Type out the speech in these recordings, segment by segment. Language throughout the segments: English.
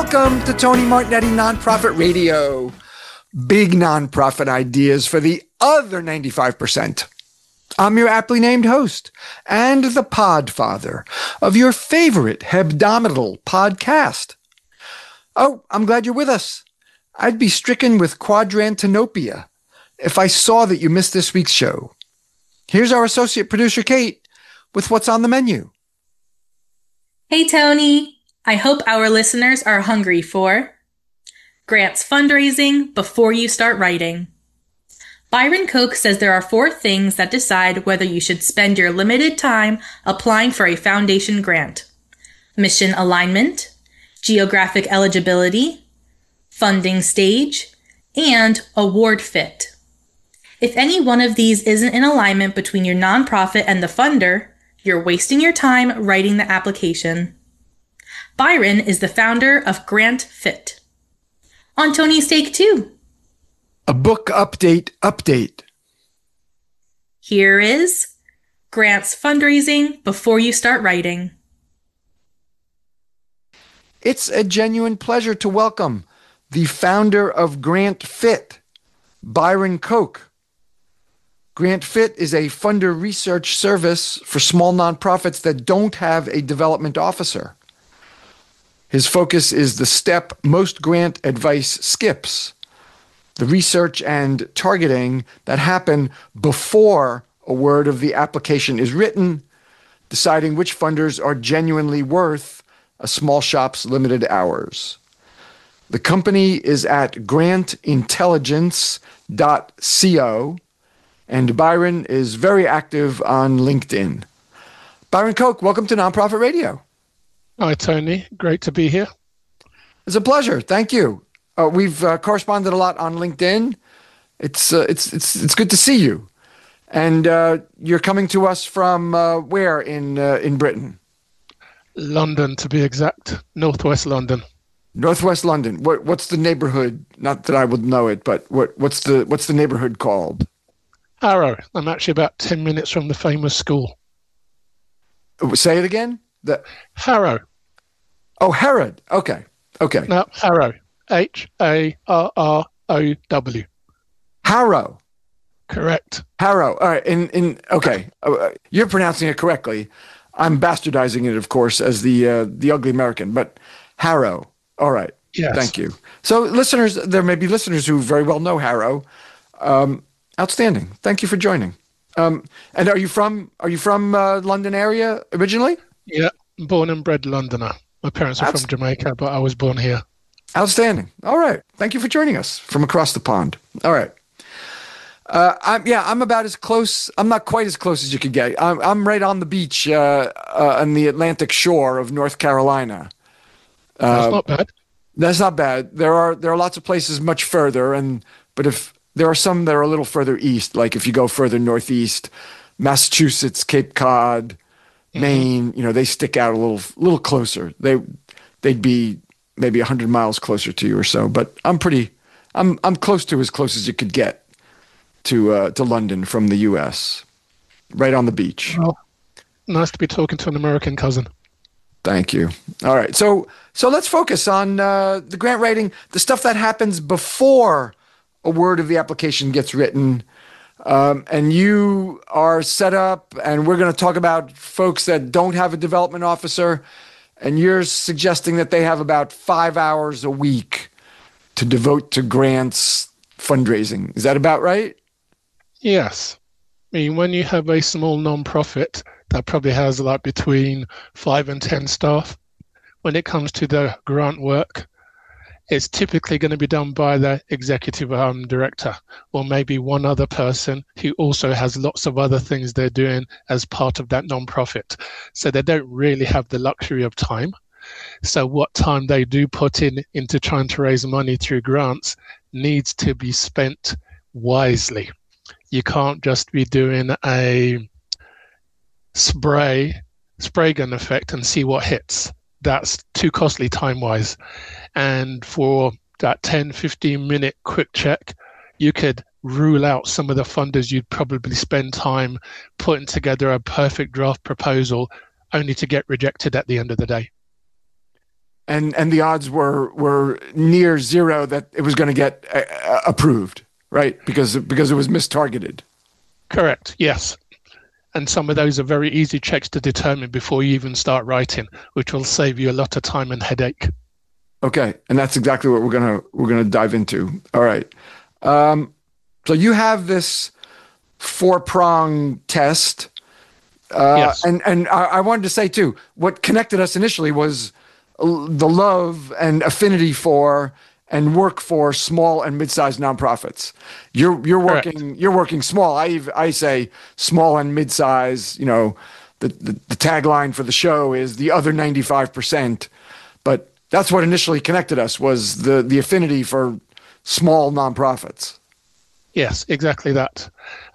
Welcome to Tony Martignetti Nonprofit Radio. Big nonprofit ideas for the other 95%. I'm your aptly named host and the podfather of your favorite hebdomadal podcast. Oh, I'm glad you're with us. I'd be stricken with quadrantinopia if I saw that you missed this week's show. Here's our associate producer, Kate, with what's on the menu. Hey, Tony. I hope our listeners are hungry for grants fundraising before you start writing. Byron Koch says there are 4 things that decide whether you should spend your limited time applying for a foundation grant: mission alignment, geographic eligibility, funding stage, and award fit. If any one of these isn't in alignment between your nonprofit and the funder, you're wasting your time writing the application. Byron is the founder of Grant Fit. On Tony's Take 2. A book update. Here is grants fundraising before you start writing. It's a genuine pleasure to welcome the founder of Grant Fit, Byron Koch. Grant Fit is a funder research service for small nonprofits that don't have a development officer. His focus is the step most grant advice skips, the research and targeting that happen before a word of the application is written, deciding which funders are genuinely worth a small shop's limited hours. The company is at grantintelligence.co, and Byron is very active on LinkedIn. Byron Koch, welcome to Nonprofit Radio. Hi, Tony. Great to be here. It's a pleasure. Thank you. We've corresponded a lot on LinkedIn. It's good to see you. And you're coming to us from where in Britain? London, to be exact. Northwest London. Northwest London. What's the neighborhood? Not that I would know it, but what's the neighborhood called? Harrow. I'm actually about 10 minutes from the famous school. Say it again. Harrow. Oh, Herod. Okay. No, Harrow. Harrow. Harrow. Correct. Harrow. All right. Okay. You're pronouncing it correctly. I'm bastardizing it, of course, as the ugly American. But Harrow. All right. Yes. Thank you. So, listeners, there may be listeners who very well know Harrow. Outstanding. Thank you for joining. And are you from London area originally? Yeah, born and bred Londoner. My parents are from Jamaica, but I was born here. Outstanding. All right. Thank you for joining us from across the pond. All right. I'm about as close. I'm not quite as close as you could get. I'm right on the beach on the Atlantic shore of North Carolina. That's not bad. That's not bad. There are lots of places much further, but if there are some that are a little further east, like if you go further northeast, Massachusetts, Cape Cod, Maine, they stick out a little closer. They'd be maybe 100 miles closer to you or so. But I'm close to as close as you could get to London from the U.S. Right on the beach. Well, nice to be talking to an American cousin. Thank you. All right, so let's focus on the grant writing, the stuff that happens before a word of the application gets written. And you are set up, and we're going to talk about folks that don't have a development officer, and you're suggesting that they have about 5 hours a week to devote to grants fundraising. Is that about right? Yes. I mean, when you have a small non-profit that probably has like between 5 and 10 staff, when it comes to the grant work, it's typically going to be done by the executive director or maybe one other person who also has lots of other things they're doing as part of that nonprofit. So they don't really have the luxury of time. So what time they do put into trying to raise money through grants needs to be spent wisely. You can't just be doing a spray gun effect and see what hits. That's too costly time-wise. And for that 10, 15-minute quick check, you could rule out some of the funders you'd probably spend time putting together a perfect draft proposal only to get rejected at the end of the day. and the odds were near zero that it was going to get approved, right? Because it was mistargeted. Correct. Yes. And some of those are very easy checks to determine before you even start writing, which will save you a lot of time and headache. Okay, and that's exactly what we're gonna dive into. All right. So you have this 4-prong test, Yes. and I wanted to say too, what connected us initially was the love and affinity for and work for small and mid-sized nonprofits. You're Correct. working small. I say small and mid-size. You know, the tagline for the show is the other 95%. But that's what initially connected us was the affinity for small nonprofits. Yes, exactly that.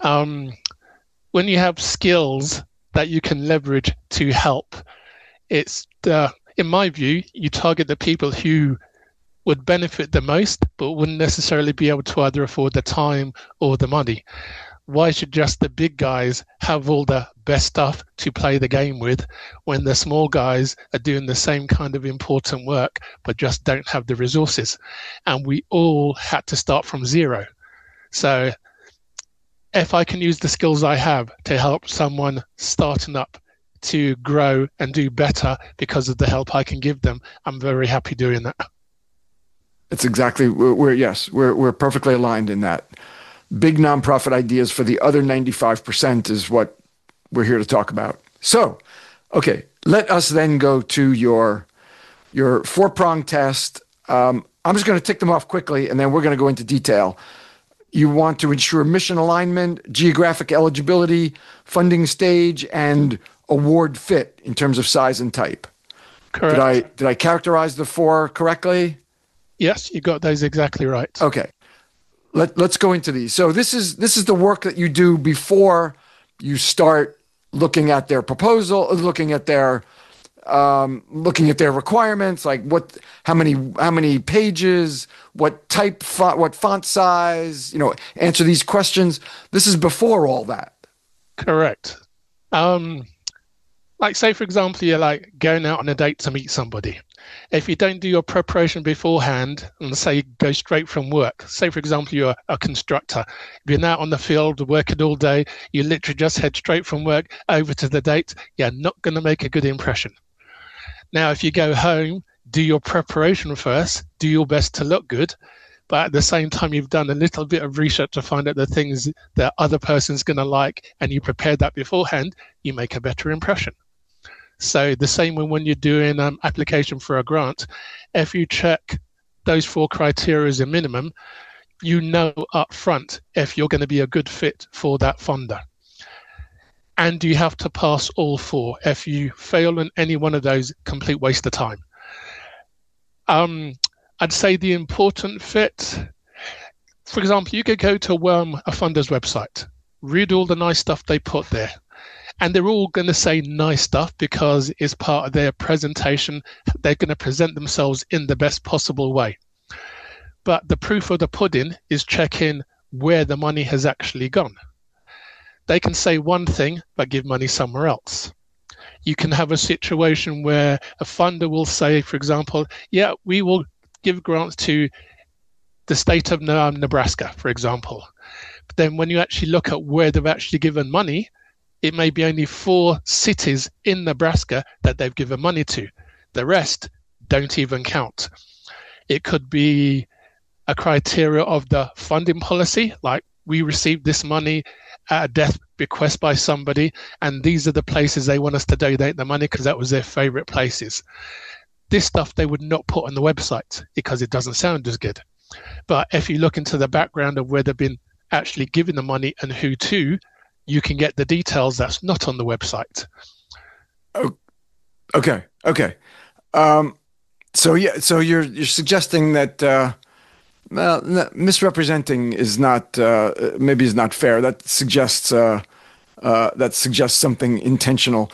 When you have skills that you can leverage to help, it's in my view, you target the people who would benefit the most, but wouldn't necessarily be able to either afford the time or the money. Why should just the big guys have all the best stuff to play the game with when the small guys are doing the same kind of important work, but just don't have the resources? And we all had to start from zero. So if I can use the skills I have to help someone starting up to grow and do better because of the help I can give them, I'm very happy doing that. It's exactly we're perfectly aligned in that. Big nonprofit ideas for the other 95% is what we're here to talk about. So, okay, let us then go to your 4-prong test. I'm just going to tick them off quickly, and then we're going to go into detail. You want to ensure mission alignment, geographic eligibility, funding stage, and award fit in terms of size and type. Correct. Did I characterize the 4 correctly? Yes, you got those exactly right. Okay. Let's go into these. So this is the work that you do before you start looking at their proposal, looking at their requirements, like how many pages, what type, what font size, answer these questions. This is before all that. Correct. Like say, for example, you're like going out on a date to meet somebody. If you don't do your preparation beforehand and say go straight from work, say, for example, you're a constructor, you've been out on the field working all day, you literally just head straight from work over to the date, you're not going to make a good impression. Now, if you go home, do your preparation first, do your best to look good, but at the same time, you've done a little bit of research to find out the things that other person's going to like, and you prepared that beforehand, you make a better impression. So the same when you're doing application for a grant, if you check those 4 criteria as a minimum, you know up front if you're going to be a good fit for that funder. And you have to pass all 4. If you fail in any one of those, complete waste of time. I'd say the important fit, for example, you could go to a funder's website, read all the nice stuff they put there. And they're all going to say nice stuff because it's part of their presentation. They're going to present themselves in the best possible way. But the proof of the pudding is checking where the money has actually gone. They can say one thing, but give money somewhere else. You can have a situation where a funder will say, for example, yeah, we will give grants to the state of Nebraska, for example. But then when you actually look at where they've actually given money, it may be only 4 cities in Nebraska that they've given money to. The rest don't even count. It could be a criteria of the funding policy, like we received this money at a death bequest by somebody, and these are the places they want us to donate the money because that was their favorite places. This stuff they would not put on the website because it doesn't sound as good. But if you look into the background of where they've been actually giving the money and who to, you can get the details that's not on the website. Oh, okay. So you're suggesting that misrepresenting is not maybe is not fair. That suggests something intentional.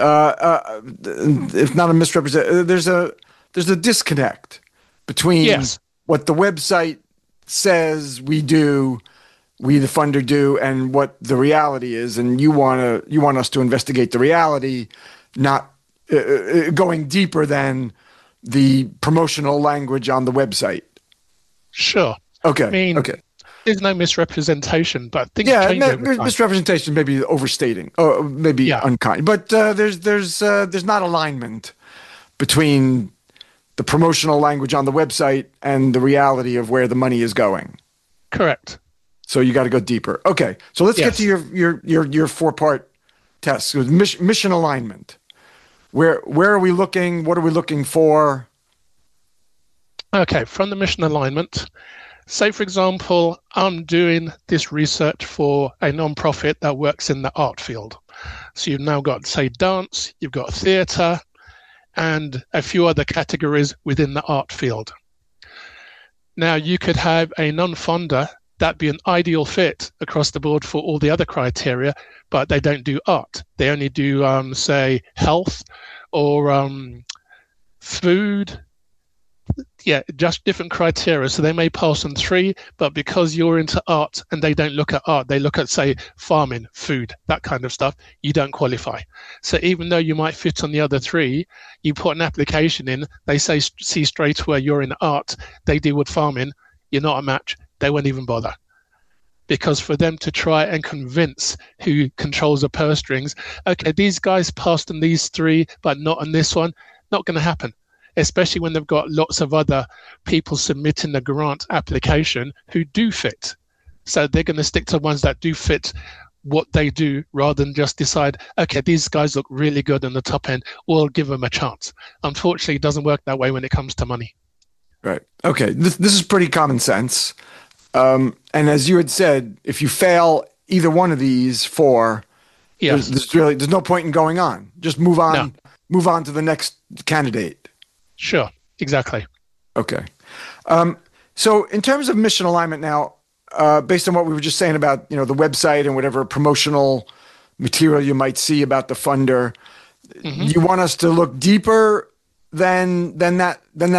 If not a misrepresent, there's a disconnect between what the website says we do, we the funder do, and what the reality is. And you want us to investigate the reality, not going deeper than the promotional language on the website. Sure. Okay. I mean, okay. there's no misrepresentation, but things Yeah, change over time. misrepresentation may be overstating, or maybe Yeah, unkind, but there's not alignment between the promotional language on the website and the reality of where the money is going. correct. So you got to go deeper. Okay, so let's get Yes. to your 4-part test. So mission alignment. Where are we looking? What are we looking for? Okay, from the mission alignment, say, for example, I'm doing this research for a nonprofit that works in the art field. So you've now got, say, dance, you've got theatre, and a few other categories within the art field. Now, you could have a non-funder that'd be an ideal fit across the board for all the other criteria, but they don't do art. They only do, say, health or food. Yeah, just different criteria. So they may pass on 3, but because you're into art and they don't look at art, they look at, say, farming, food, that kind of stuff, you don't qualify. So even though you might fit on the other 3, you put an application in, they say, see straight away you're in art, they deal with farming, you're not a match, they won't even bother. Because for them to try and convince who controls the purse strings, okay, these guys passed on these 3, but not on this one, not going to happen. Especially when they've got lots of other people submitting the grant application who do fit. So they're going to stick to ones that do fit what they do rather than just decide, okay, these guys look really good on the top end, we'll give them a chance. Unfortunately, it doesn't work that way when it comes to money. Right. Okay. This is pretty common sense. And as you had said, if you fail either one of these 4, Yes. there's no point in going on. Just move on. No. Move on to the next candidate. Sure, exactly. Okay. So in terms of mission alignment now, based on what we were just saying about, the website and whatever promotional material you might see about the funder, you want us to look deeper than that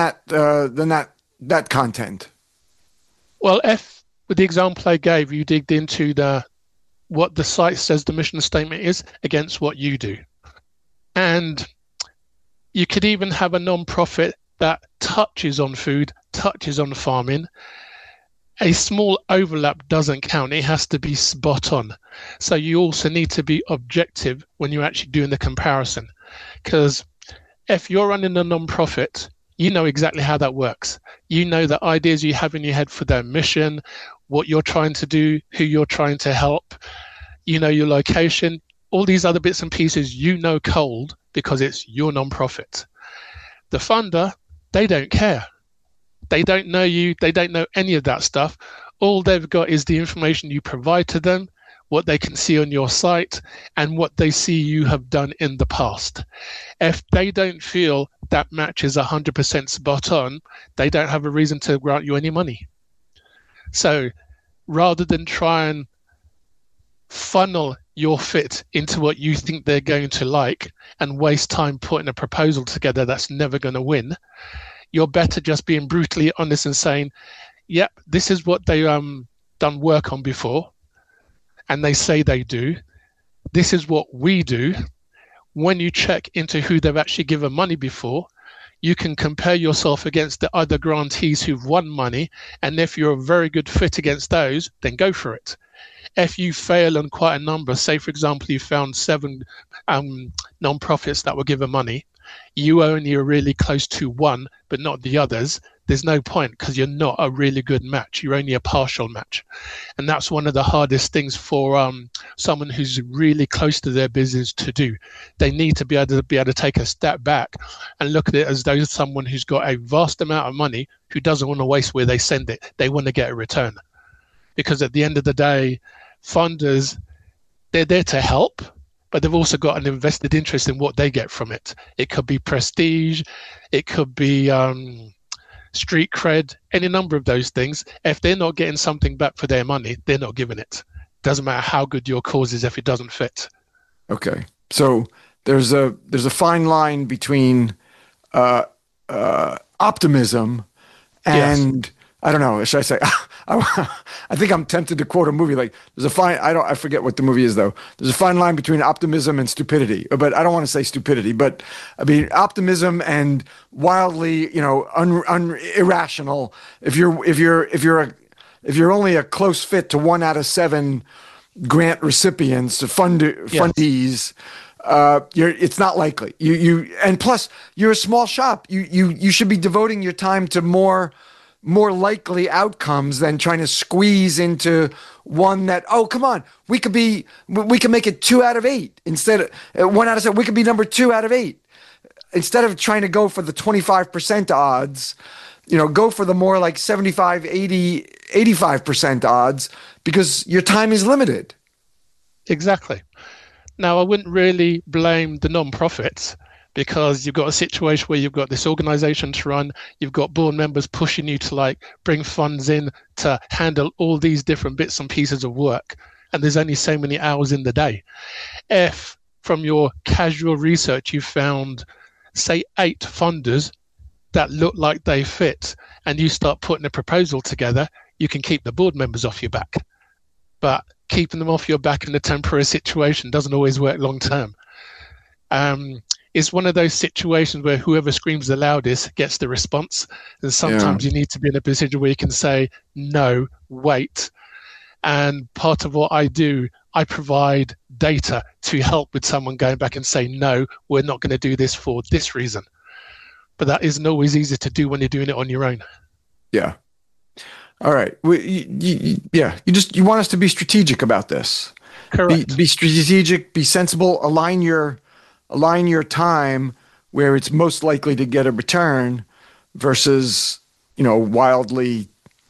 content. Well, if with the example I gave, you digged into what the site says the mission statement is against what you do. And you could even have a non-profit that touches on food, touches on farming. A small overlap doesn't count. It has to be spot on. So you also need to be objective when you're actually doing the comparison. Because if you're running a non-profit, you know exactly how that works. You know the ideas you have in your head for their mission, what you're trying to do, who you're trying to help. You know your location. All these other bits and pieces you know cold because it's your non-profit. The funder, they don't care. They don't know you. They don't know any of that stuff. All they've got is the information you provide to them, what they can see on your site, and what they see you have done in the past. If they don't feel that match is 100% spot on, they don't have a reason to grant you any money. So rather than try and funnel your fit into what you think they're going to like and waste time putting a proposal together that's never going to win, you're better just being brutally honest and saying, yep, this is what they done work on before and they say they do. This is what we do. When you check into who they've actually given money before, you can compare yourself against the other grantees who've won money, and if you're a very good fit against those, then go for it. If you fail on quite a number, say for example you found 7 non-profits that were given money, you only are really close to one but not the others, there's no point because you're not a really good match. You're only a partial match. And that's one of the hardest things for someone who's really close to their business to do. They need to be able to take a step back and look at it as though someone who's got a vast amount of money who doesn't want to waste where they send it. They want to get a return. Because at the end of the day, funders, they're there to help, but they've also got an invested interest in what they get from it. It could be prestige, it could be street cred, any number of those things. If they're not getting something back for their money, they're not giving it. Doesn't matter how good your cause is if it doesn't fit. Okay, so there's a fine line between optimism and I don't know. Should I say? I think I'm tempted to quote a movie like there's a fine. I forget what the movie is though. There's a fine line between optimism and stupidity. But I don't want to say stupidity. But I mean optimism and wildly, irrational. If you're only a close fit to 1 out of 7 grant recipients, fundees. It's not likely. And plus you're a small shop. You should be devoting your time to more likely outcomes than trying to squeeze into one that, oh, come on, we can make it 2 out of 8 instead of 1 out of 7. We could be number 2 out of 8 instead of trying to go for the 25% odds, go for the more like 75, 80, 85% odds because your time is limited. Exactly. Now, I wouldn't really blame the non-profits because you've got a situation where you've got this organization to run, you've got board members pushing you to bring funds in to handle all these different bits and pieces of work. And there's only so many hours in the day. If from your casual research you found, say, 8 funders that look like they fit and you start putting a proposal together, you can keep the board members off your back. But keeping them off your back in a temporary situation doesn't always work long term. It's one of those situations where whoever screams the loudest gets the response. And sometimes you need to be in a position where you can say, no, wait. And part of what I do, I provide data to help with someone going back and say, no, we're not going to do this for this reason. But that isn't always easy to do when you're doing it on your own. Yeah. All right. You want us to be strategic about this. Correct. Be strategic, be sensible, align your time where it's most likely to get a return versus, wildly,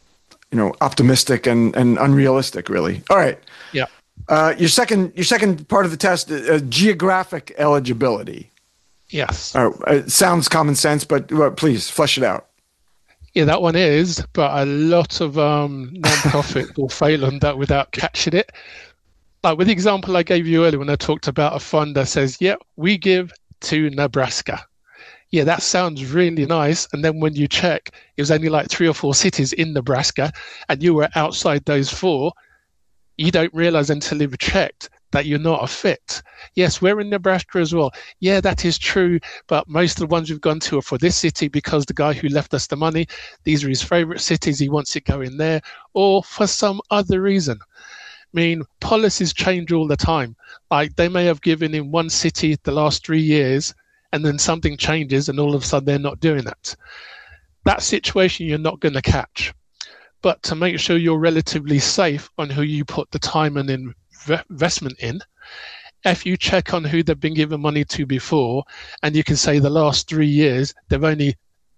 optimistic and unrealistic, really. All right. Yeah. Your second part of the test, geographic eligibility. Yes. It sounds common sense, but please flesh it out. Yeah, that one is, but a lot of non-profit will fail on that without catching it. Like with the example I gave you earlier when I talked about a fund that says, yeah, we give to Nebraska. Yeah, that sounds really nice. And then when you check, it was only like 3 or 4 cities in Nebraska and you were outside those 4, you don't realize until you've checked that you're not a fit. Yes, we're in Nebraska as well. Yeah, that is true. But most of the ones we've gone to are for this city because the guy who left us the money, these are his favorite cities. He wants it going there or for some other reason. I mean, policies change all the time. Like they may have given in one city the last 3 years and then something changes and all of a sudden they're not doing that. That situation you're not going to catch. But to make sure you're relatively safe on who you put the time and investment in, if you check on who they've been given money to before, and you can say the last 3 years, they've only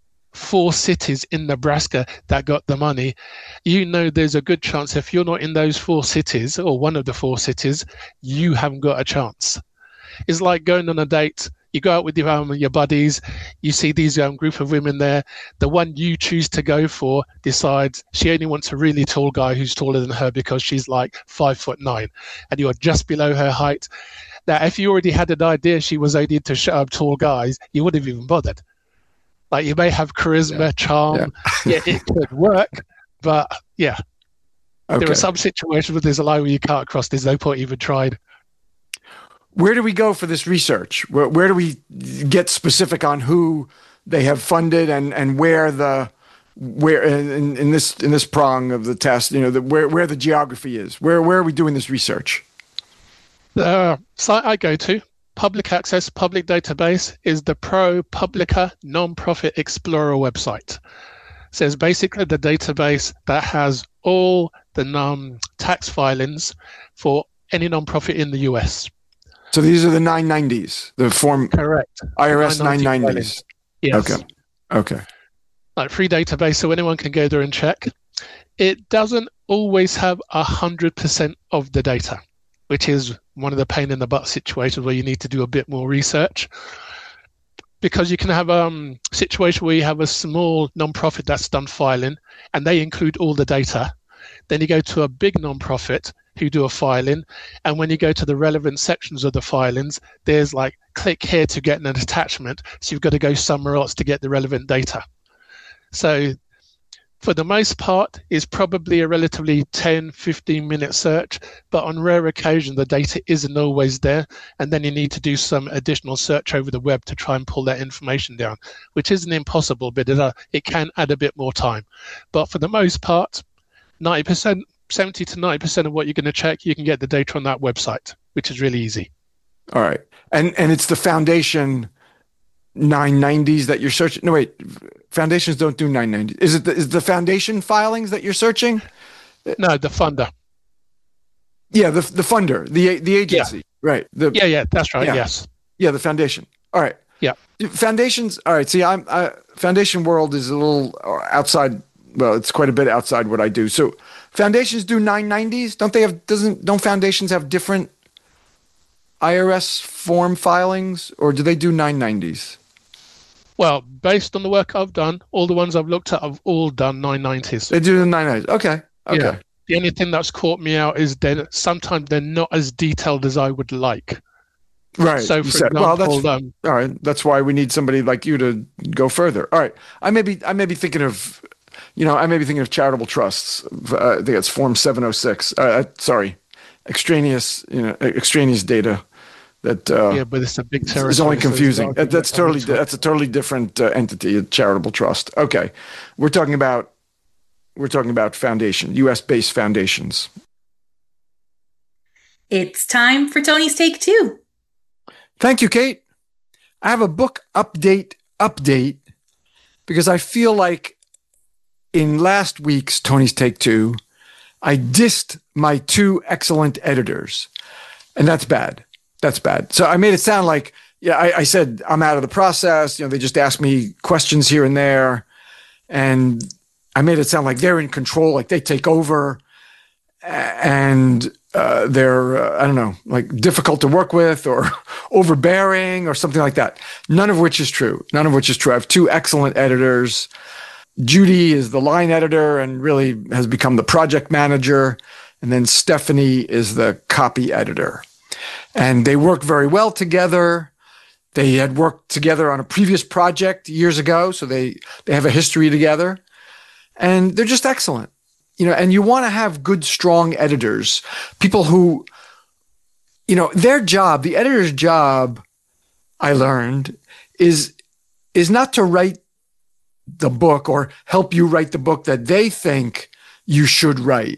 4 cities in Nebraska that got the money, there's a good chance if you're not in those 4 cities or one of the 4 cities, you haven't got a chance. It's like going on a date. You go out with your buddies, you see these group of women there. The one you choose to go for decides she only wants a really tall guy who's taller than her because she's like 5'9", and you're just below her height. Now, if you already had an idea she was only into tall guys, you wouldn't have even bothered. Like you may have charisma, charm, it could work, but yeah. Okay. There are some situations where there's a line where you can't cross. There's no point even trying. Where do we go for this research? Where do we get specific on who they have funded and where in this prong of the test, where the geography is? Where are we doing this research? The site I go to, public access, public database, is the ProPublica Nonprofit Explorer website. So it's basically the database that has all the tax filings for any nonprofit in the US. So these are the 990s, the form. Correct. IRS 990s. Yes. Okay. Like free database, so anyone can go there and check. It doesn't always have 100% of the data, which is one of the pain in the butt situations where you need to do a bit more research. Because you can have a situation where you have a small nonprofit that's done filing and they include all the data. Then you go to a big nonprofit who do a filing, and when you go to the relevant sections of the filings, there's like click here to get an attachment, so you've got to go somewhere else to get the relevant data. So For the most part, it's probably a relatively 10, 15-minute search, but on rare occasion, the data isn't always there. And then you need to do some additional search over the web to try and pull that information down, which isn't impossible, but it can add a bit more time. But for the most part, 90%, 70 to 90% of what you're going to check, you can get the data on that website, which is really easy. All right. And it's the Foundation 990s that you're searching. No, wait. Foundations don't do 990. Is the Foundation filings that you're searching? No, the funder. Yeah, the funder, the agency. Yeah. Right. Yeah, that's right. Yeah. Yes. Yeah, the Foundation. All right. Yeah. Foundations. All right. See, Foundation world is a little outside. Well, it's quite a bit outside what I do. So foundations do 990s. Don't foundations have different IRS form filings, or do they do 990s? Well, based on the work I've done, all the ones I've looked at have all done 990s. They do the 990s. Okay. Yeah. The only thing that's caught me out is that sometimes they're not as detailed as I would like. Right. So, for example, all right. That's why we need somebody like you to go further. All right. I may be thinking of, charitable trusts. I think it's Form 706. Extraneous data. That but it's a big territory. It's only confusing. That's a totally different entity, a charitable trust. Okay, we're talking about foundation, U.S.-based foundations. It's time for Tony's Take 2. Thank you, Kate. I have a book update because I feel like in last week's Tony's Take 2, I dissed my 2 excellent editors, and that's bad. That's bad. So I made it sound like, I said I'm out of the process. They just ask me questions here and there, and I made it sound like they're in control, like they take over, and they're I don't know, like difficult to work with or overbearing or something like that. None of which is true. I have 2 excellent editors. Judy is the line editor and really has become the project manager, and then Stephanie is the copy editor. And they work very well together. They had worked together on a previous project years ago, so they have a history together. And they're just excellent. And you want to have good, strong editors, people who, their job, the editor's job, I learned, is not to write the book or help you write the book that they think you should write.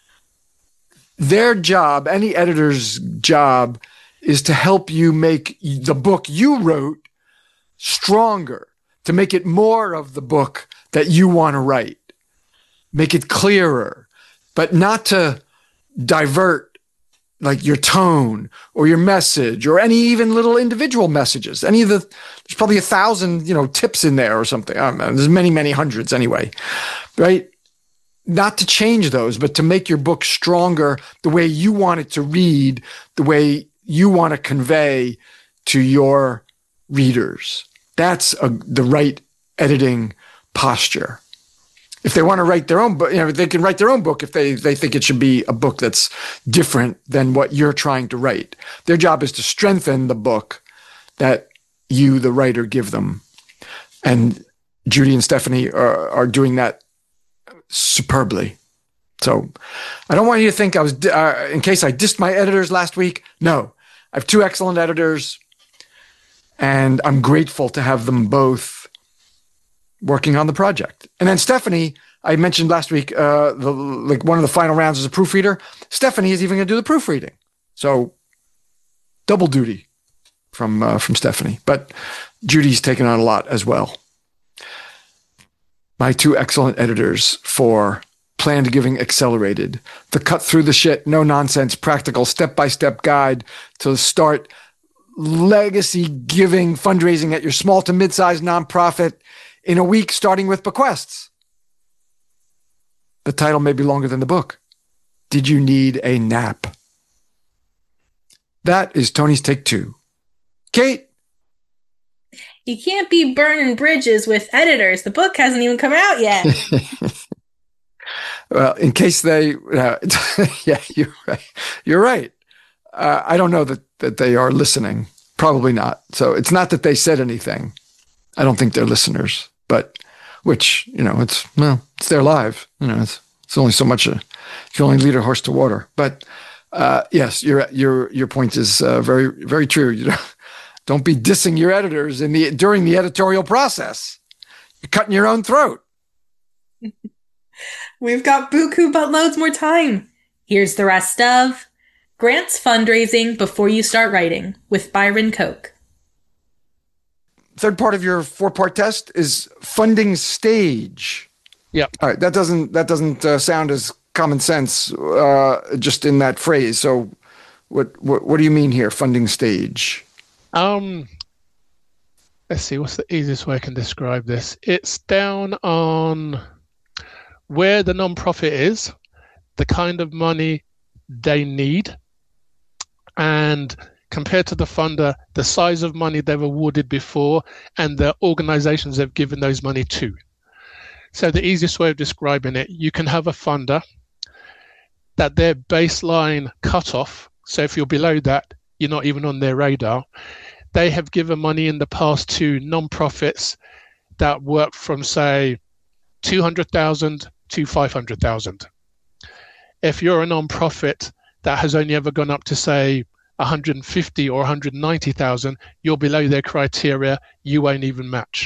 Their job, any editor's job, is to help you make the book you wrote stronger, to make it more of the book that you want to write, make it clearer, but not to divert like your tone or your message or any even little individual messages. There's probably 1,000, tips in there or something. I don't know. There's many, many hundreds anyway, right? Not to change those, but to make your book stronger the way you want it to read, the way you want to convey to your readers. That's the right editing posture. If they want to write their own book, they can write their own book if they think it should be a book that's different than what you're trying to write. Their job is to strengthen the book that you, the writer, give them. And Judy and Stephanie are doing that superbly. So I don't want you to think I was, in case I dissed my editors last week. No, I have 2 excellent editors, and I'm grateful to have them both working on the project. And then Stephanie, I mentioned last week, one of the final rounds as a proofreader. Stephanie is even going to do the proofreading. So double duty from Stephanie, but Judy's taken on a lot as well. My 2 excellent editors for Planned Giving Accelerated, the cut through the shit, no nonsense, practical step-by-step guide to start legacy giving fundraising at your small to mid-sized nonprofit in a week, starting with bequests. The title may be longer than the book. Did you need a nap? That is Tony's Take 2. Kate? You can't be burning bridges with editors. The book hasn't even come out yet. Well, in case they, yeah, you're right. I don't know that they are listening. Probably not. So it's not that they said anything. I don't think they're listeners, but which, it's their life. It's only so much, you can only lead a horse to water. But yes, your point is very, very true. Don't be dissing your editors during the editorial process. You're cutting your own throat. We've got buku but loads more time. Here's the rest of Grant's Fundraising Before You Start Writing with Byron Koch. Third part of your 4-part test is funding stage. Yeah. All right. That doesn't sound as common sense just in that phrase. So what do you mean here, funding stage? Let's see, what's the easiest way I can describe this? It's down on where the nonprofit is, the kind of money they need, and compared to the funder, the size of money they've awarded before and the organizations they've given those money to. So the easiest way of describing it, you can have a funder that their baseline cutoff, so if you're below that, you're not even on their radar. They have given money in the past to nonprofits that work from, say, 200,000 to 500,000. If you're a nonprofit that has only ever gone up to, say, 150 or 190,000, you're below their criteria, you won't even match.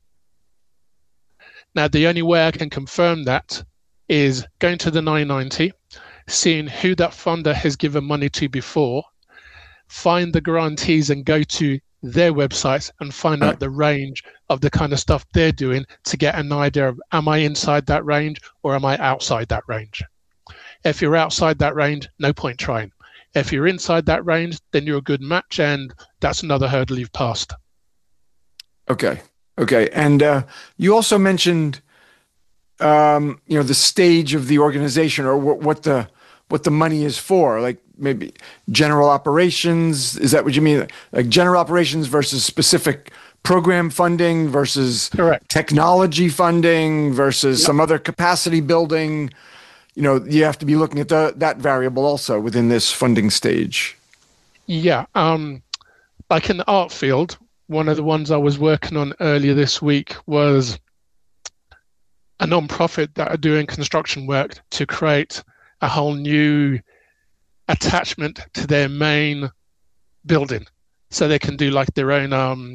Now, the only way I can confirm that is going to the 990, seeing who that funder has given money to before, find the grantees and go to their websites and find out the range of the kind of stuff they're doing to get an idea of, am I inside that range or am I outside that range? If you're outside that range, no point trying. If you're inside that range, then you're a good match, and that's another hurdle you've passed. Okay. And you also mentioned, the stage of the organization, or what the money is for, like maybe general operations. Is that what you mean? Like general operations versus specific program funding versus Correct. Technology funding versus some other capacity building. You have to be looking at that variable also within this funding stage. Yeah. Like in the art field, one of the ones I was working on earlier this week was a non-profit that are doing construction work to create a whole new attachment to their main building. So they can do like their own,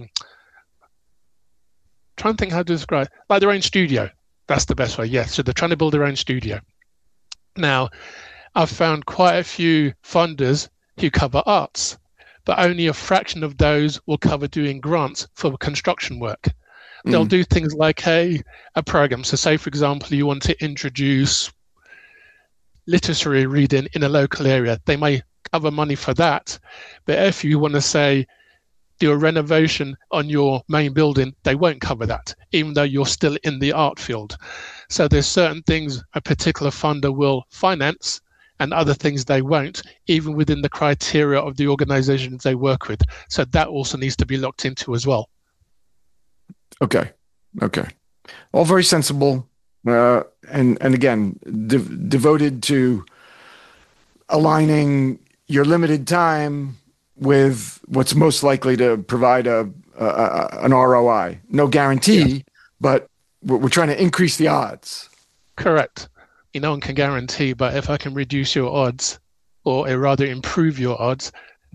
trying to think how to describe, like their own studio. That's the best way. Yes. So they're trying to build their own studio. Now, I've found quite a few funders who cover arts, but only a fraction of those will cover doing grants for construction work. They'll do things like a program. So say, for example, you want to introduce literacy reading in a local area. They may cover money for that. But if you want to, say, do a renovation on your main building, they won't cover that, even though you're still in the art field. So there's certain things a particular funder will finance and other things they won't, even within the criteria of the organizations they work with. So that also needs to be looked into as well. Okay. All very sensible. And again, devoted to aligning your limited time with what's most likely to provide an ROI. No guarantee, but we're trying to increase the odds. Correct. No one can guarantee, but if I can reduce your odds, or rather improve your odds,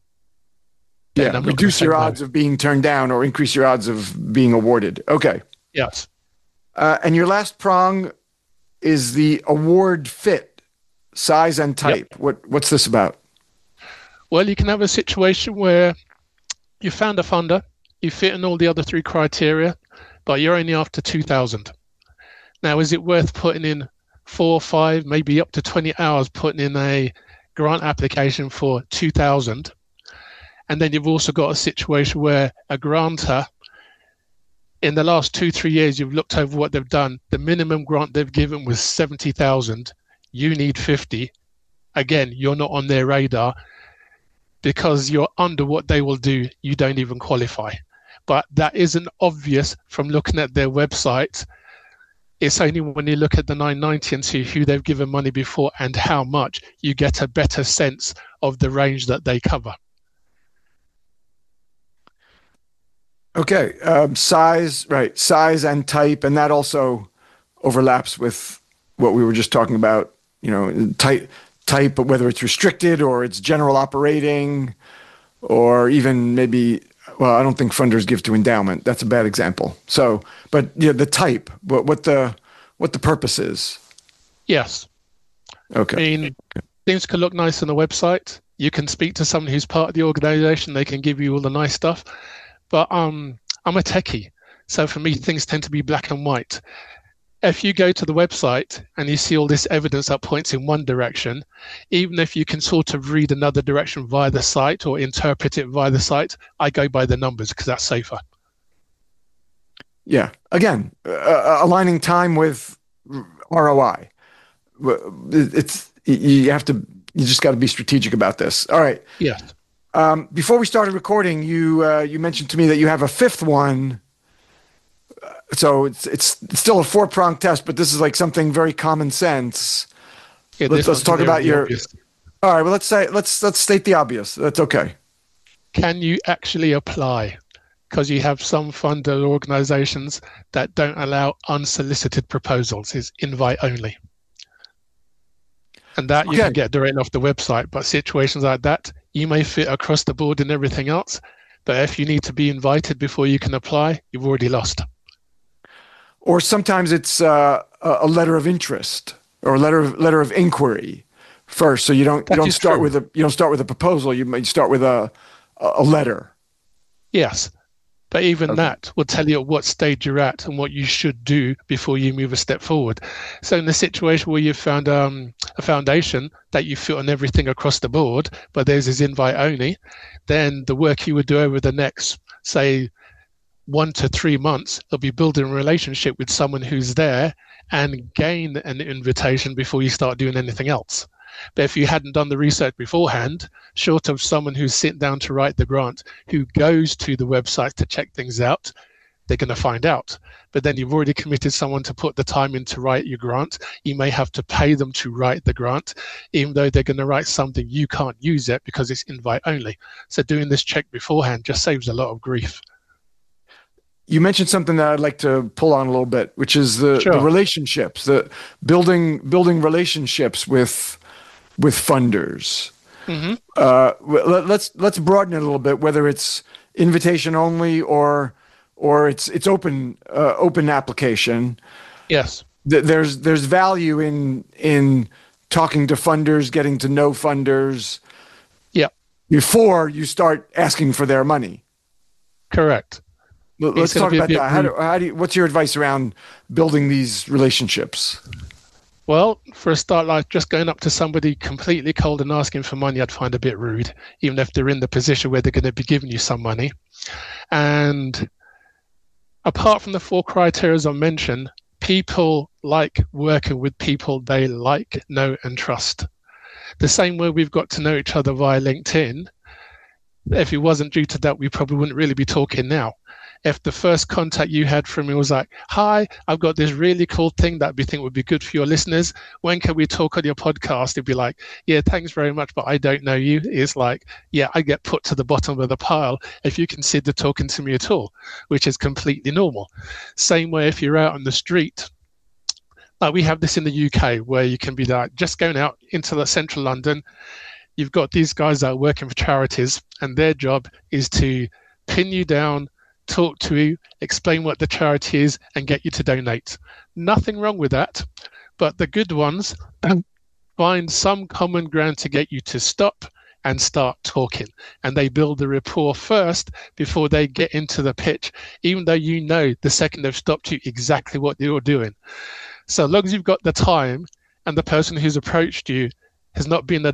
then reduce your odds of being turned down or increase your odds of being awarded. Okay. Yes. And your last prong is the award fit, size and type. Yep. What's this about? Well, you can have a situation where you found a funder, you fit in all the other 3 criteria, but you're only after 2,000. Now, is it worth putting in 4, 5, maybe up to 20 hours putting in a grant application for 2,000? And then you've also got a situation where a grantor, in the last 2-3 years, you've looked over what they've done. The minimum grant they've given was 70,000. You need 50. Again, you're not on their radar because you're under what they will do. You don't even qualify. But that isn't obvious from looking at their website. It's only when you look at the 990 and see who they've given money before and how much, you get a better sense of the range that they cover. Okay. Size, right. Size and type. And that also overlaps with what we were just talking about, type, but whether it's restricted or it's general operating or even maybe, well, I don't think funders give to endowment. That's a bad example. So, but yeah, the type, what the purpose is. Yes. Okay. I mean, things can look nice on the website. You can speak to someone who's part of the organization. They can give you all the nice stuff. But I'm a techie. So for me, things tend to be black and white. If you go to the website and you see all this evidence that points in one direction, even if you can sort of read another direction via the site or interpret it via the site, I go by the numbers because that's safer. Yeah. Again, aligning time with ROI. You just got to be strategic about this. All right. Yeah. Before we started recording, you mentioned to me that you have a fifth one. So it's still a 4-pronged test, but this is like something very common sense. Yeah, let's talk about your. Obvious. All right. Well, let's state the obvious. That's okay. Can you actually apply? Because you have some funder organizations that don't allow unsolicited proposals. It's invite only. And that you can get directly off the website. But situations like that, you may fit across the board and everything else. But if you need to be invited before you can apply, you've already lost. Or sometimes it's a letter of interest or a letter of inquiry first. So you don't start with a proposal. You may start with a letter. Yes. But even that will tell you at what stage you're at and what you should do before you move a step forward. So in the situation where you've found a foundation that you fit on everything across the board, but theirs is invite only, then the work you would do over the next, say, 1 to 3 months, it'll be building a relationship with someone who's there and gain an invitation before you start doing anything else. But if you hadn't done the research beforehand, short of someone who's sitting down to write the grant, who goes to the website to check things out, they're going to find out. But then you've already committed someone to put the time in to write your grant. You may have to pay them to write the grant, even though they're going to write something you can't use it because it's invite only. So doing this check beforehand just saves a lot of grief. You mentioned something that I'd like to pull on a little bit, which is the relationships, the building relationships with funders. Mm-hmm. Let's broaden it a little bit, whether it's invitation only or it's open application. Yes. There's value in talking to funders, getting to know funders. Yeah. Before you start asking for their money. Correct. Let's talk about that. What's your advice around building these relationships? Well, for a start, like just going up to somebody completely cold and asking for money, I'd find a bit rude, even if they're in the position where they're going to be giving you some money. And apart from the 4 criteria I mentioned, people like working with people they like, know, and trust. The same way we've got to know each other via LinkedIn. If it wasn't due to that, we probably wouldn't really be talking now. If the first contact you had from me was like, hi, I've got this really cool thing that we think would be good for your listeners. When can we talk on your podcast? It'd be like, yeah, thanks very much, but I don't know you. It's like, yeah, I get put to the bottom of the pile if you consider talking to me at all, which is completely normal. Same way if you're out on the street. We have this in the UK where you can be like just going out into the central London. You've got these guys that are working for charities and their job is to pin you down, talk to you, explain what the charity is, and get you to donate. Nothing wrong with that, but the good ones find some common ground to get you to stop and start talking. And they build the rapport first before they get into the pitch, even though you know the second they've stopped you exactly what you're doing. So as long as you've got the time and the person who's approached you has not been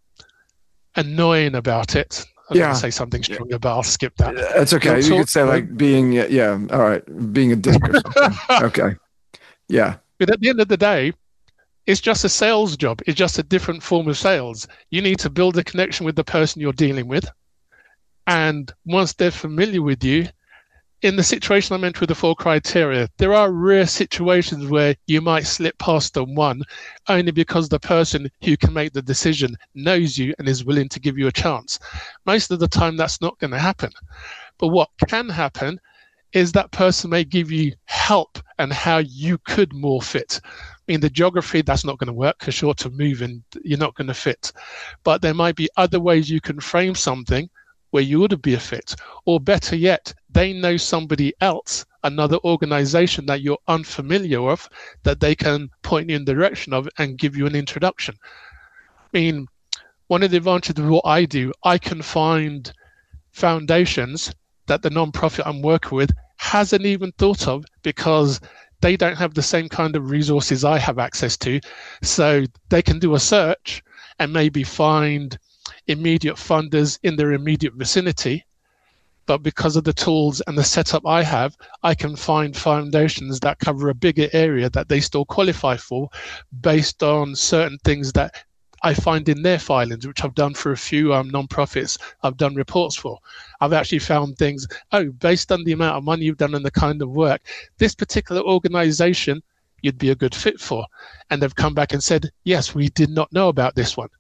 annoying about it, I'm going to say something stronger, but I'll skip that. That's okay. You could say like being, all right, being a dick or something. Okay. Yeah. But at the end of the day, it's just a sales job. It's just a different form of sales. You need to build a connection with the person you're dealing with. And once they're familiar with you, in the situation I mentioned with the 4 criteria, there are rare situations where you might slip past them one only because the person who can make the decision knows you and is willing to give you a chance. Most of the time, that's not going to happen. But what can happen, is that person may give you help and how you could more fit. I mean, the geography, that's not going to work because you're to move and you're not going to fit. But there might be other ways you can frame something where you would be a fit. Or better yet, they know somebody else, another organization that you're unfamiliar with, that they can point you in the direction of and give you an introduction. I mean, one of the advantages of what I do, I can find foundations that the nonprofit I'm working with hasn't even thought of because they don't have the same kind of resources I have access to. So they can do a search and maybe find immediate funders in their immediate vicinity. But because of the tools and the setup I have, I can find foundations that cover a bigger area that they still qualify for based on certain things that I find in their filings, which I've done for a few nonprofits I've done reports for. I've actually found things, based on the amount of money you've done and the kind of work, this particular organization you'd be a good fit for. And they've come back and said, yes, we did not know about this one.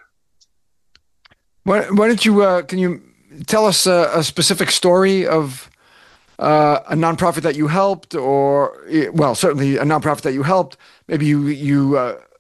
Why don't you, can you tell us a specific story of a nonprofit that you helped, or, well, certainly a nonprofit that you helped. Maybe you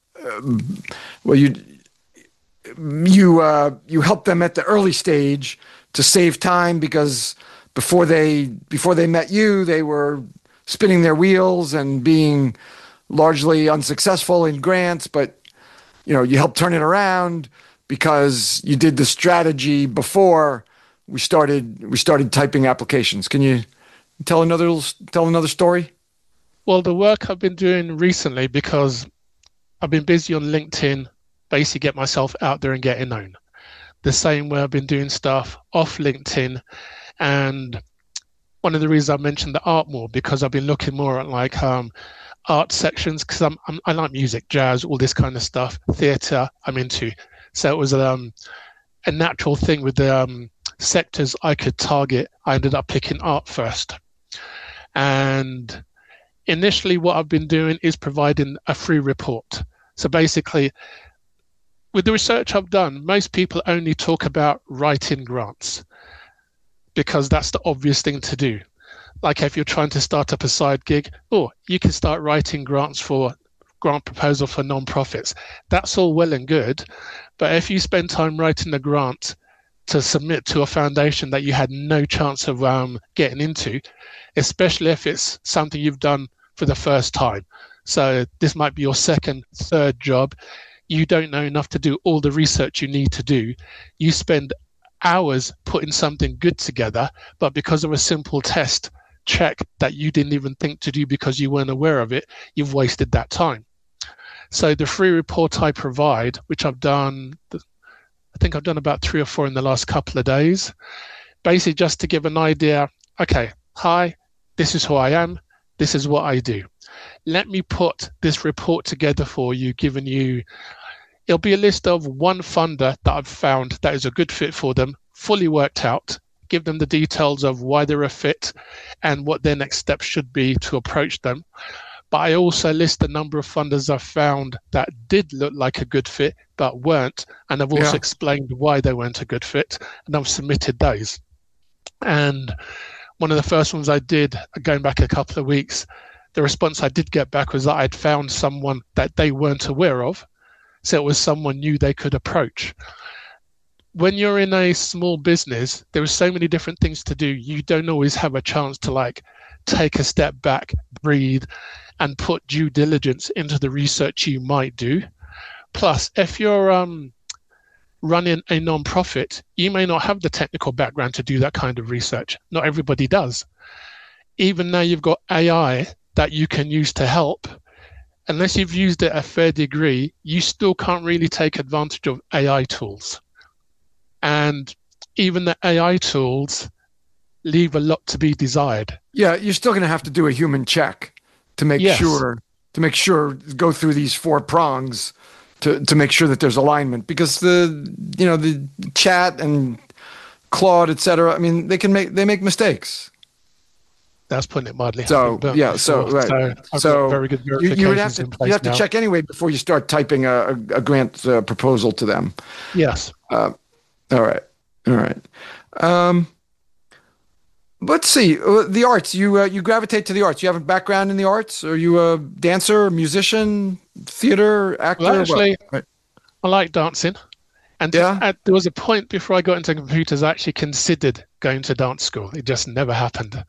helped them at the early stage to save time because before they met you, they were spinning their wheels and being largely unsuccessful in grants, but you helped turn it around because you did the strategy before we started typing applications. Can you tell another story? Well, the work I've been doing recently, because I've been busy on LinkedIn, basically get myself out there and getting known. The same way I've been doing stuff off LinkedIn. And one of the reasons I mentioned the art more, because I've been looking more at like art sections, because I like music, jazz, all this kind of stuff, theatre I'm into. So it was a natural thing with the sectors I could target. I ended up picking art first. And initially what I've been doing is providing a free report. So basically, with the research I've done, most people only talk about writing grants because that's the obvious thing to do. Like if you're trying to start up a side gig, you can start writing grants for grant proposal for non-profits. That's all well and good. But if you spend time writing a grant to submit to a foundation that you had no chance of getting into, especially if it's something you've done for the first time. So this might be your second, third job. You don't know enough to do all the research you need to do. You spend hours putting something good together, but because of a simple test check that you didn't even think to do because you weren't aware of it, you've wasted that time. So the free report I provide, which I've done, I think I've done about 3 or 4 in the last couple of days, basically just to give an idea, okay, hi, this is who I am, this is what I do. Let me put this report together for you, giving you, it'll be a list of one funder that I've found that is a good fit for them, fully worked out, give them the details of why they're a fit and what their next steps should be to approach them. But I also list the number of funders I've found that did look like a good fit, but weren't. And I've also explained why they weren't a good fit. And I've submitted those. And one of the first ones I did, going back a couple of weeks, the response I did get back was that I'd found someone that they weren't aware of. So it was someone new they could approach. When you're in a small business, there are so many different things to do. You don't always have a chance to take a step back, breathe, and put due diligence into the research you might do. Plus, if you're running a non-profit, you may not have the technical background to do that kind of research. Not everybody does. Even now you've got AI that you can use to help. Unless you've used it a fair degree, you still can't really take advantage of AI tools. And even the AI tools leave a lot to be desired. Yeah, you're still going to have to do a human check to make sure, go through these 4 prongs to make sure that there's alignment, because the chat and Claude, etc. I mean, they make mistakes. That's putting it mildly. So right. So very good you would have to check anyway before you start typing a grant proposal to them. Yes. All right. Let's see. The arts. You gravitate to the arts. You have a background in the arts? Are you a dancer, musician, theater, Well, actor? What? actually, Right. I like dancing. And Yeah. there was a point before I got into computers, I actually considered going to dance school. It just never happened.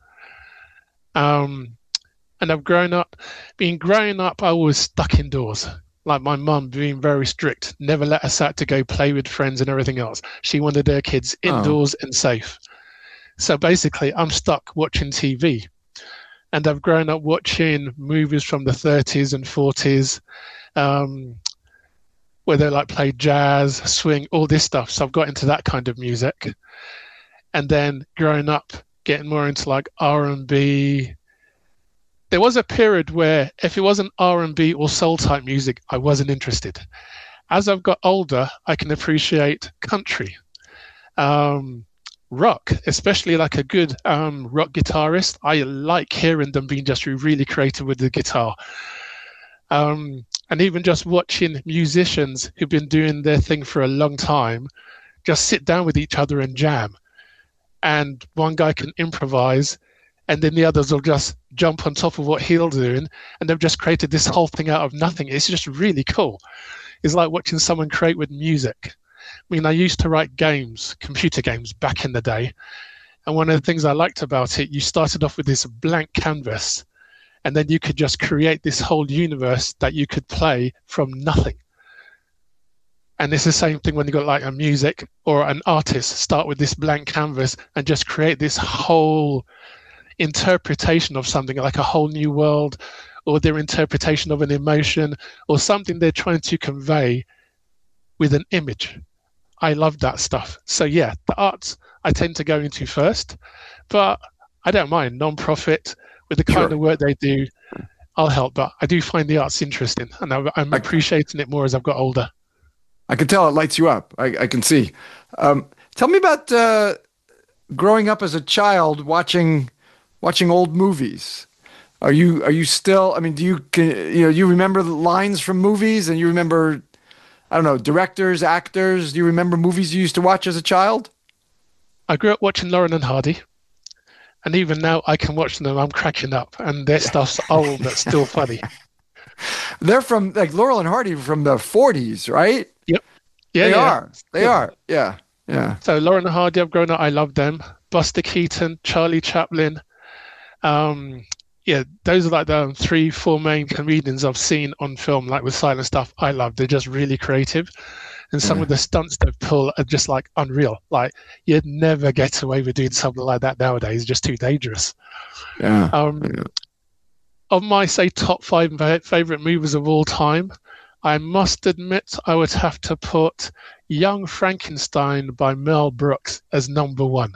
Um, and I've grown up, growing up, I was stuck indoors. Like my mum being very strict, never let us out to go play with friends and everything else. She wanted her kids Oh. indoors and safe. So basically, I'm stuck watching TV. And I've grown up watching movies from the 30s and 40s, um, where they like play jazz, swing, all this stuff. So I've got into that kind of music. And then growing up, getting more into like R&B. There was a period where if it wasn't R&B or soul type music, I wasn't interested. As I've got older, I can appreciate country, um, rock, especially like a good rock guitarist. I like hearing them being just really creative with the guitar. And even just watching musicians who've been doing their thing for a long time just sit down with each other and jam. And one guy can improvise, and then the others will just jump on top of what he's doing, and they've just created this whole thing out of nothing. It's just really cool. It's like watching someone create with music. I mean, I used to write games, computer games, back in the day, and one of the things I liked about it, you started off with this blank canvas, and then you could just create this whole universe that you could play from nothing. And it's the same thing when you got like a music or an artist start with this blank canvas and just create this whole interpretation of something, like a whole new world, or their interpretation of an emotion or something they're trying to convey with an image. I love that stuff. So yeah, the arts I tend to go into first, but I don't mind non-profit with the kind Sure. of work they do. I'll help, but I do find the arts interesting, and I'm I, appreciating it more as I've got older. I can tell it lights you up. I can see. Tell me about growing up as a child watching old movies. Are you still? I mean, do you remember the lines from movies, and you remember, I don't know, directors, actors? Do you remember movies you used to watch as a child? I grew up watching Lauren and Hardy, and even now I can watch them. I'm cracking up, and their stuff's old but still funny. They're from like Laurel and Hardy from the 40s, right? Yep. Yeah, They yeah. are. They Yeah. are. Yeah. Yeah. So Lauren and Hardy, I've grown up. I love them. Buster Keaton, Charlie Chaplin. Um, yeah, those are like the three, four main comedians I've seen on film, like with silent stuff. I love. They're just really creative, and some Yeah. of the stunts they pull are just like unreal. Like you'd never get away with doing something like that nowadays. It's just too dangerous. Yeah. Um, Yeah. of my say top five favorite movies of all time, I must admit I would have to put Young Frankenstein by Mel Brooks as number one.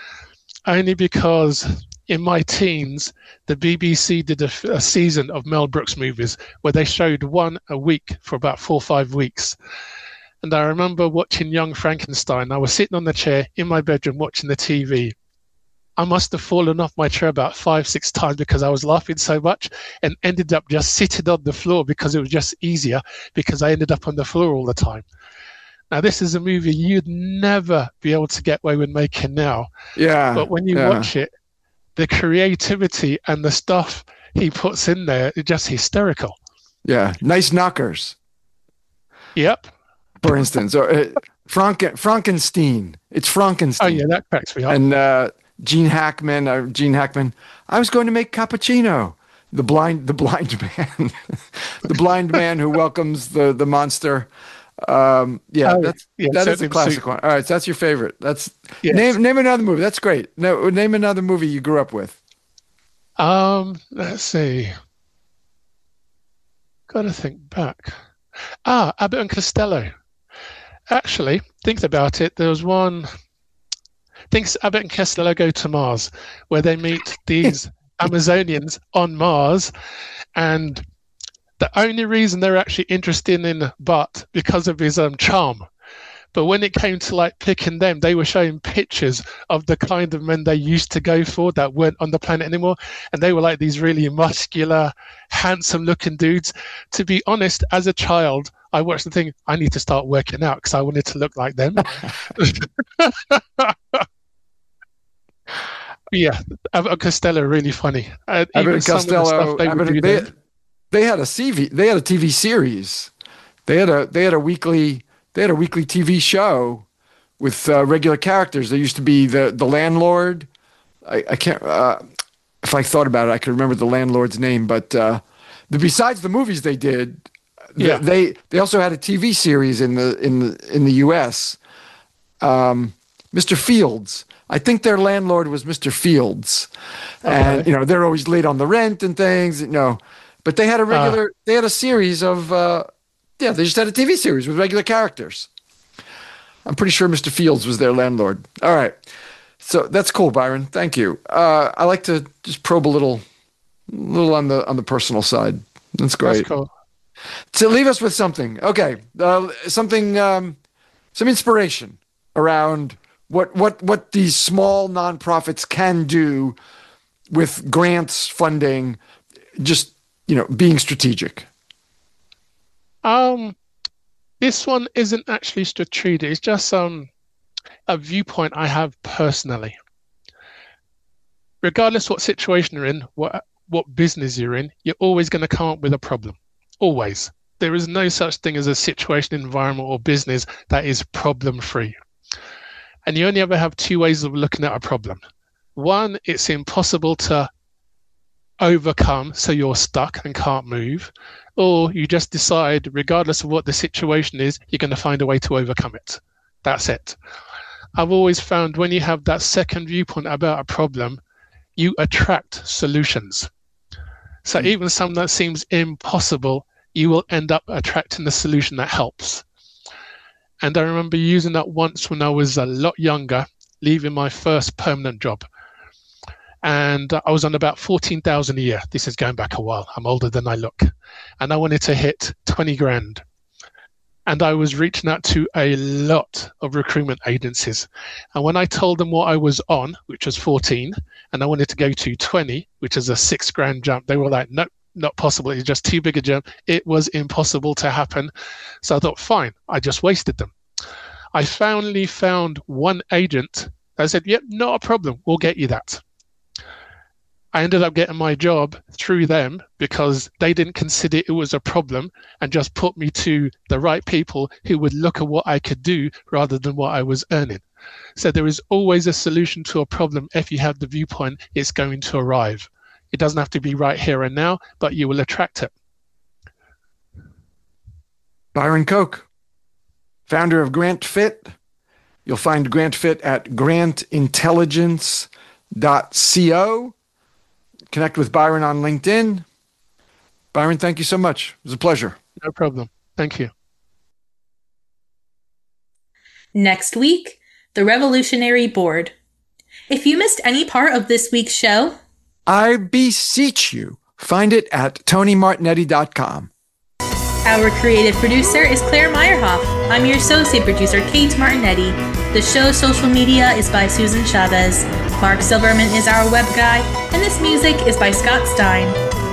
Only because in my teens, the BBC did a season of Mel Brooks movies where they showed one a week for about 4 or 5 weeks. And I remember watching Young Frankenstein. I was sitting on the chair in my bedroom watching the TV. I must have fallen off my chair about 5, 6 times because I was laughing so much and ended up just sitting on the floor because it was just easier because I ended up on the floor all the time. Now, this is a movie you'd never be able to get away with making now. Yeah. But when you Yeah. watch it, the creativity and the stuff he puts in there is just hysterical. Yeah. Nice knockers, Yep. for instance, or Frankenstein. It's Oh, yeah, Frankenstein. that cracks me up. And Gene Hackman. I was going to make cappuccino. The blind man, the blind man who welcomes the monster. Yeah, Oh, that's yeah, that is a Serbian classic soup. one. All right, so that's your favorite. That's Yes. name another movie. That's great. No, name another movie you grew up with. Let's see. Got to think back. Abbott and Costello. Actually, thinking about it, there was one. I think it's Abbott and Costello Go to Mars, where they meet these Amazonians on Mars, and the only reason they're actually interested in Butt because of his charm. But when it came to like picking them, they were showing pictures of the kind of men they used to go for that weren't on the planet anymore, and they were like these really muscular, handsome-looking dudes. To be honest, as a child, I watched the thing. I need to start working out because I wanted to look like them. Yeah, Abbott and Costello are really funny. Abbott Even and some of the stuff Costello. they would do then. They had a CV. They had a TV series. They had a weekly TV show with regular characters. There used to be the landlord. I can't. If I thought about it, I could remember the landlord's name. But besides the movies they did, Yeah. they also had a TV series in the U.S. Mr. Fields. I think their landlord was Mr. Fields, and Okay. they're always late on the rent and things. But they had they had a series of they just had a TV series with regular characters. I'm pretty sure Mr. Fields was their landlord. All right, so that's cool, Byron. Thank you. I like to just probe a little on the personal side. That's great. That's cool. To leave us with something, okay, some inspiration around what these small nonprofits can do with grants, funding, just being strategic. This one isn't actually strategic. It's just a viewpoint I have personally. Regardless what situation you're in, what business you're in, you're always going to come up with a problem. Always. There is no such thing as a situation, environment, or business that is problem-free. And you only ever have two ways of looking at a problem. One, it's impossible to overcome, so you're stuck and can't move. Or you just decide, regardless of what the situation is, you're going to find a way to overcome it. That's it. I've always found when you have that second viewpoint about a problem, you attract solutions. So even something that seems impossible, you will end up attracting the solution that helps. And I remember using that once when I was a lot younger, leaving my first permanent job. And I was on about 14,000 a year. This is going back a while. I'm older than I look. And I wanted to hit 20 grand. And I was reaching out to a lot of recruitment agencies. And when I told them what I was on, which was 14, and I wanted to go to 20, which is a 6 grand jump, they were like, nope, not possible. It's just too big a jump. It was impossible to happen. So I thought, fine, I just wasted them. I finally found one agent that said, yep, not a problem. We'll get you that. I ended up getting my job through them because they didn't consider it was a problem and just put me to the right people who would look at what I could do rather than what I was earning. So there is always a solution to a problem. If you have the viewpoint, it's going to arrive. It doesn't have to be right here and now, but you will attract it. Byron Koch, founder of Grant Fit. You'll find Grant Fit at grantintelligence.co. Connect with Byron on LinkedIn. Byron, thank you so much. It was a pleasure. No problem. Thank you. Next week, the Revolutionary Board. If you missed any part of this week's show, I beseech you, find it at tonymartignetti.com. Our creative producer is Claire Meyerhoff. I'm your associate producer, Kate Martinetti. The show's social media is by Susan Chavez. Mark Silverman is our web guy, and this music is by Scott Stein.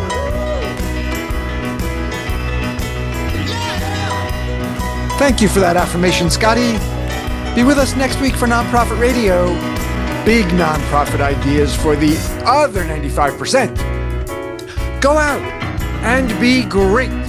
Thank you for that affirmation, Scotty. Be with us next week for Nonprofit Radio. Big nonprofit ideas for the other 95%. Go out and be great.